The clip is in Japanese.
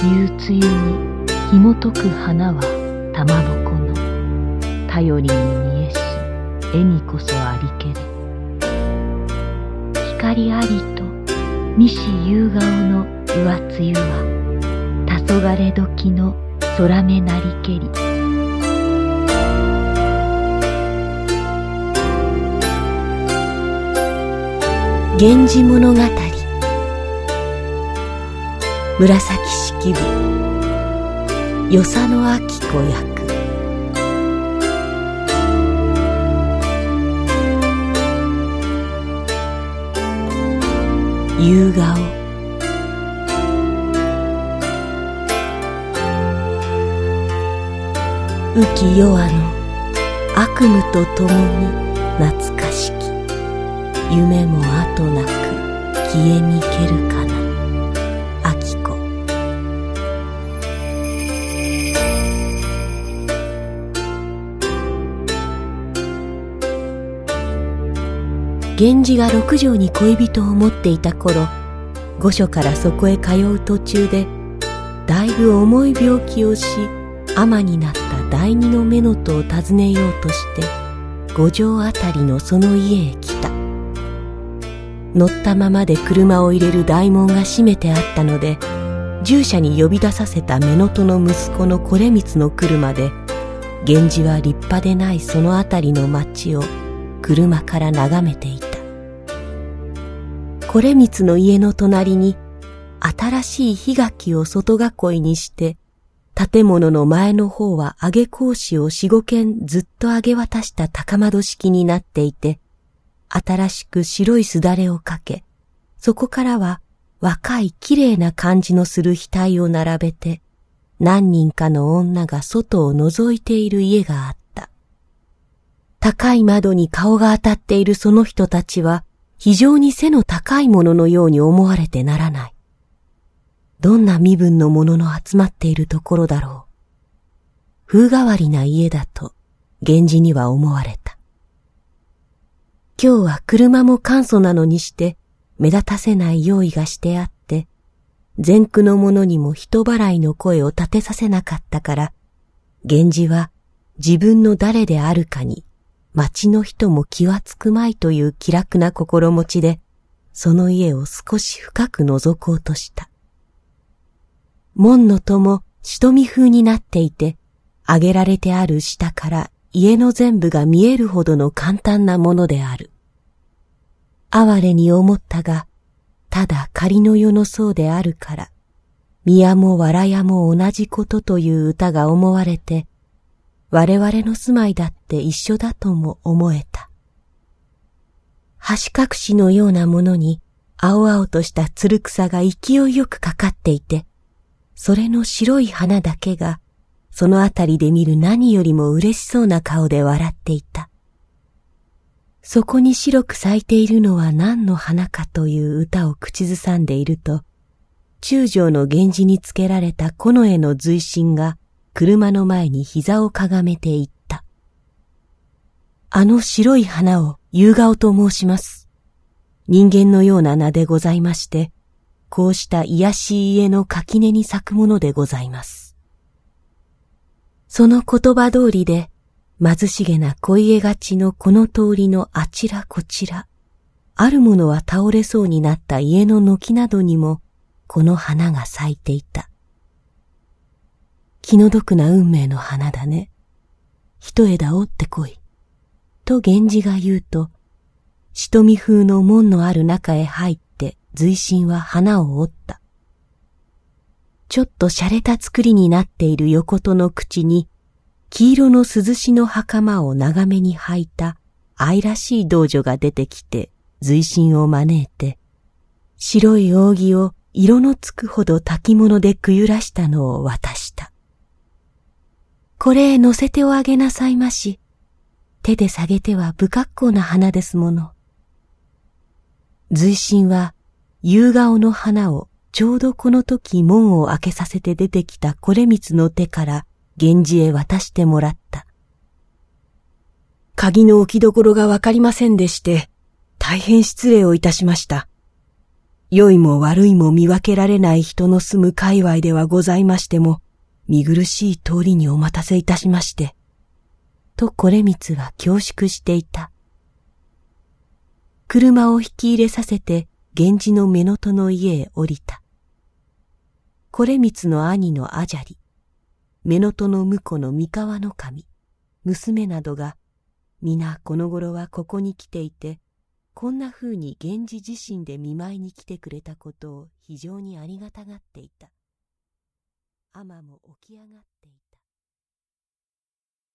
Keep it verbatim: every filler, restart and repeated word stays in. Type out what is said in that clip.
夕露に紐解く花は玉ぼこの頼りに見えし絵にこそありけれ。光ありと西夕顔の上露は黄昏時の空目なりけり。源氏物語。紫式部与謝野晶子役。夕顔。浮き夜半の悪夢とともに懐かしき。夢も後なく消えにけるかな。晶子。源氏が六条に恋人を持っていた頃、御所からそこへ通う途中でだいぶ重い病気をし、尼になった第二の乳母を訪ねようとして五条あたりのその家へ来た。乗ったままで車を入れる大門が閉めてあったので、従者に呼び出させた乳母の息子の惟光の来るまで、源氏は立派でないそのあたりの町を車から眺めていた。惟光の家の隣に新しい檜垣を外囲いにして、建物の前の方は上げ格子を四五軒ずっと上げ渡した高窓式になっていて、新しく白いすだれをかけ、そこからは若いきれいな感じのする額を並べて、何人かの女が外を覗いている家があった。高い窓に顔が当たっているその人たちは、非常に背の高いもののように思われてならない。どんな身分の者の集まっているところだろう。風変わりな家だと、源氏には思われた。今日は車も簡素なのにして目立たせない用意がしてあって、前区の者にも人払いの声を立てさせなかったから、源氏は自分の誰であるかに町の人も気はつくまいという気楽な心持ちで、その家を少し深く覗こうとした。門の戸も仕留み風になっていて、上げられてある下から家の全部が見えるほどの簡単なものである。哀れに思ったが、ただ仮の世のそうであるから、宮も藁屋も同じことという歌が思われて、我々の住まいだって一緒だとも思えた。橋隠しのようなものに青々としたつる草が勢いよくかかっていて、それの白い花だけがそのあたりで見る何よりも嬉しそうな顔で笑っていた。そこに白く咲いているのは何の花かという歌を口ずさんでいると、中将の源氏につけられた近衛の随身が車の前に膝をかがめていった。あの白い花を夕顔と申します。人間のような名でございまして、こうした癒しい家の垣根に咲くものでございます。その言葉通りで、貧しげな小家がちのこの通りのあちらこちら、あるものは倒れそうになった家の軒などにも、この花が咲いていた。気の毒な運命の花だね。一枝折ってこい。と源氏が言うと、仕留み風の門のある中へ入って随身は花を折った。ちょっと洒落た作りになっている横戸の口に、黄色の涼しの袴を長めに履いた愛らしい道女が出てきて随身を招いて、白い扇を色のつくほど炊物でくゆらしたのを渡した。これへ乗せておあげなさいまし。手で下げては不格好な花ですもの。随身は夕顔の花をちょうどこの時門を開けさせて出てきた惟光の手から源氏へ渡してもらった。 鍵の置きどころがわかりませんでして、大変失礼をいたしました。 良いも悪いも見分けられない人の住む界隈ではございましても、見苦しい通りにお待たせいたしまして、と惟光は恐縮していた。車を引き入れさせて源氏の乳母の家へ降りた。惟光の兄の阿闍梨、乳母の婿の三河守、娘などが、皆この頃はここに来ていて、こんなふうに源氏自身で見舞いに来てくれたことを非常にありがたがっていた。尼も起き上がっていた。